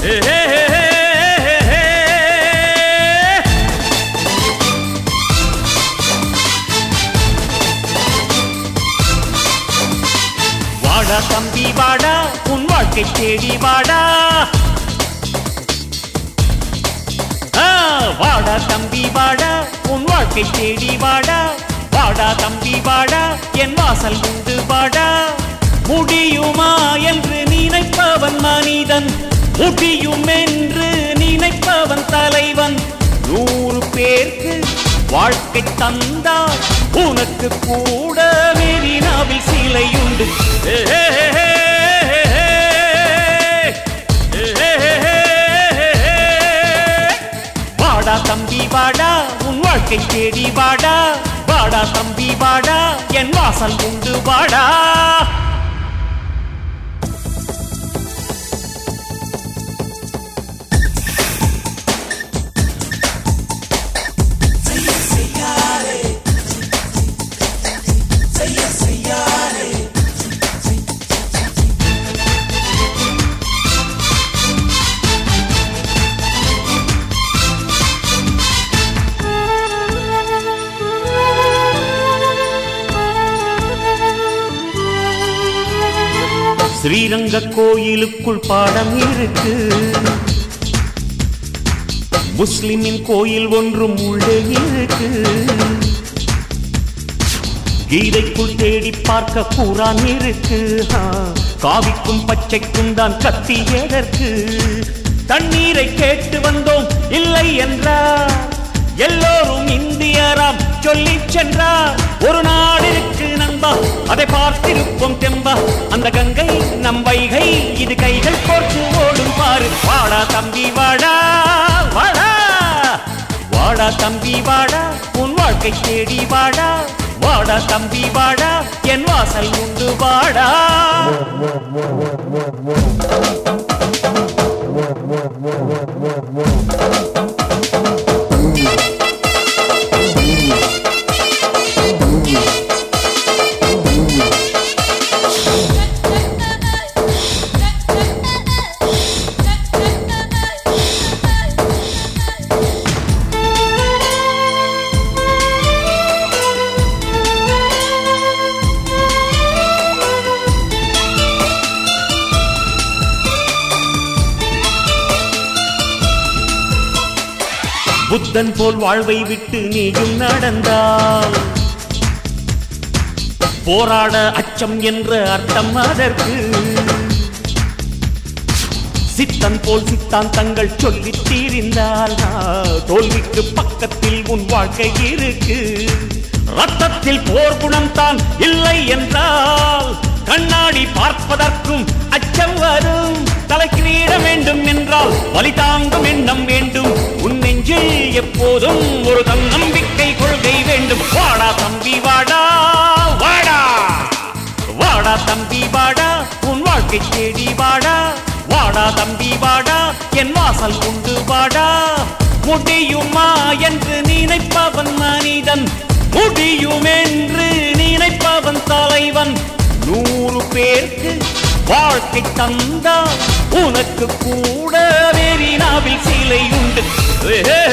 வாடா தம்பி வாடா உன் வாழ்க்கை தேடி வாடா. வாடா தம்பி வாடா உன் வாழ்க்கை தேடி வாடா. வாடா தம்பி வாடா என் வாசல் உண்டு வாடா. முடியுமா என்று நினைப்பவன் மனிதன், முடியும் என்று நினைப்பவன் தலைவன். 100 பேருக்கு வாழ்க்கை தந்தால் உனக்கு கூட மெரினாவில் சிலை உண்டு. வாடா தம்பி வாடா உன் வாழ்க்கை தேடி வாடா. வாடா தம்பி வாடா என் வாசல் உண்டு வாடா. ஸ்ரீரங்க கோயிலுக்குள் பாடம் இருக்கு, முஸ்லிமின் கோயில் ஒன்றும் உள்ளே இருக்கு. கீதைக்குள் தேடி பார்க்க குரான் இருக்கு. காவிக்கும் பச்சைக்கும் தான் கத்தி எதற்கு? தண்ணீரை கேட்டு வந்தோம் இல்லை என்றார், எல்லோரும் இந்தியராம் சொல்லி சென்றார். ஒரு நாடு இருக்கு நண்பா, அதை பார்த்திருப்போம் தெம்பா. அந்த கங்கை நம் வைகை, இது கைகள் கோர்த்து ஓடும் பாரு. வாடா தம்பி வாடா வாடா. வாடா தம்பி வாடா உன் வாழ்க்கை தேடி வாடா. வாடா தம்பி வாடா என் வாசல் உண்டு வாடா. புத்தன் போல் வாழ்வை விட்டு நீயும் நடந்தால் போராட அச்சம் என்ற அர்த்தம் அதற்கு. சித்தன் போல் சித்தாந்தங்கள் சொல்லி தீர்ந்தால் தோல்விக்கு பக்கத்தில் உன் வாழ்க்கை இருக்கு. ரத்தத்தில் போர் குணம் தான் இல்லை என்றால் கண்ணாடி பார்ப்பதற்கும் அச்சம் வரும். தலைக்கிரீட வேண்டும் என்றால் வலி தாங்கும் எண்ணம் வேண்டும். உன் நெஞ்சில் எப்போதும் ஒரு தன்னம்பிக்கை கொள்கை வேண்டும். வாடா தம்பி வாடா வாடா. வாடா தம்பி வாடா உன் வாழ்க்கை தேடி வாடா. வாடா தம்பி வாடா என் வாசல் உண்டு வாடா. முடியுமா என்று நினைப்பவன் மனிதன், முடியும் என்று நினைப்பவன் தலைவன். 100 பேருக்கு வாழ்க்கை தந்தா உனக்கு கூட மெரினாவில் சிலை உண்டு.